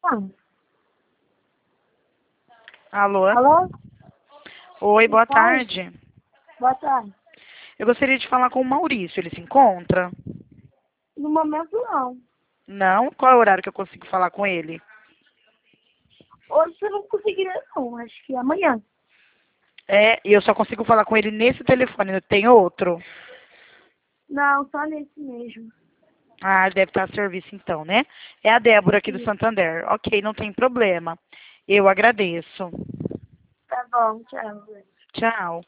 Ah, Alô? alô? Oi, boa Fala. tarde. Boa tarde. Eu gostaria de falar com o Maurício. Ele se encontra? No momento, não. Não? Qual é o horário que eu consigo falar com ele? Hoje você não conseguiria, não. Acho que amanhã. E eu só consigo falar com ele nesse telefone, não tem outro? Não, só nesse mesmo. Ah, deve estar a serviço então, né? É a Débora aqui do Sim. Santander. Ok, não tem problema. Eu agradeço. Tá bom, tchau. Tchau.